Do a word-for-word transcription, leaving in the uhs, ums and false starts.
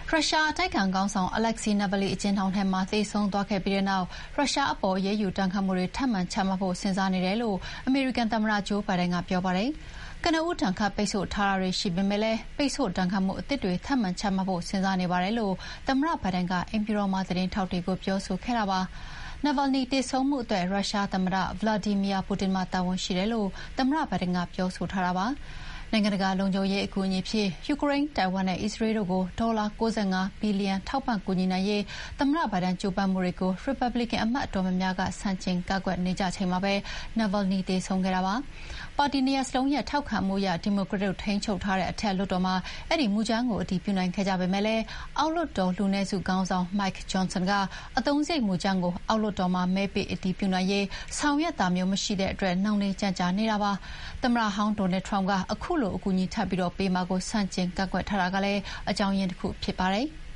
ရုရှားအတိုက်ခံခေါင်းဆောင် Alexei Navalny အကျဉ်းထောင်ထဲမှာသေဆုံးသွားခဲ့ပြီးတဲ့နောက်ရုရှားအပေါ်အရေးယူဒဏ်ခတ်မှုတွေထပ်မံချမှတ်ဖို့စဉ်းစားနေတယ်လို့အမေရိကန်သမ္မတဂျိုးဘိုင်ဒန်ကပြောပါတယ်။ကနဦးဒဏ်ခတ်ပိတ်ဆို့ထားတာတွေရှိပေမဲ့လည်းပိတ်ဆို့ဒဏ်ခတ်မှုအသစ်တွေထပ်မံချမှတ်ဖို့စဉ်းစားနေပါတယ်လို့သမ္မတဘိုင်ဒန်ကအိမ်ဖြူတော်မှာသတင်းထောက်တွေကိုပြောဆိုခဲ့တာပါ။ Navalny သေဆုံးမှုအတွက်ရုရှားသမ္မတ Vladimir Putin မှာတာဝန်ရှိတယ်လို့သမ္မတဘိုင်ဒန်ကပြောဆိုထားတာပါ။နိုင်ငံတကာလုံခြုံရေးအကူအညီဖြင့်ယူကရိန်း၊တိုင်ဝမ်နဲ့အစ္စရေးတို့ကိုဒေါ်လာ၉၅ဘီလီယံထောက်ပံ့ကူညီနိုင်ရေးသမ္မတဘိုင်ဒန်ကြိုးပမ်းမှုတွေကို ရီပတ်ဘလစ်ကန်အမတ်အတော်များများကဆန့်ကျင်ကန့်ကွက်နေကြချိန်မှာပဲ Navalny သေဆုံးခဲ့တာပါ။ပါတီနှစ်ရပ်စလုံးရဲ့ထောက်ခံမှုအရဒီမိုကရက်တို့ထိန်းချုပ်ထားတဲ့အထက်လွှတ်တော်မှာအဲဒီမူကြမ်းကိုအတည်ပြုနိုင်ခဲ့ကြပေမဲ့လည်းအောက်လွှတ်တော်လူနည်းစုခေါင်းဆောင် Mike Johnson ကအသုံးစရိတ်မူကြမ်းကိုအောက်လွှတ်တော်မှာမဲပေးအတည်ပြုနိုင်ရေးဆောင်ရွက်တာမျိုးမရှိတဲ့အတွက်နှောင့်နှေးကြန့်ကြာနေတာပါ။သမ္မတဟောင်း Donald Trump ကအခုလိုအကူအညီထပ်ပြီးပေးမှာကိုဆန့်ကျင်ကန့်ကွက်ထားတာကလည်းအကြောင်းရင်းတစ်ခုဖြစ်ပါတယ်။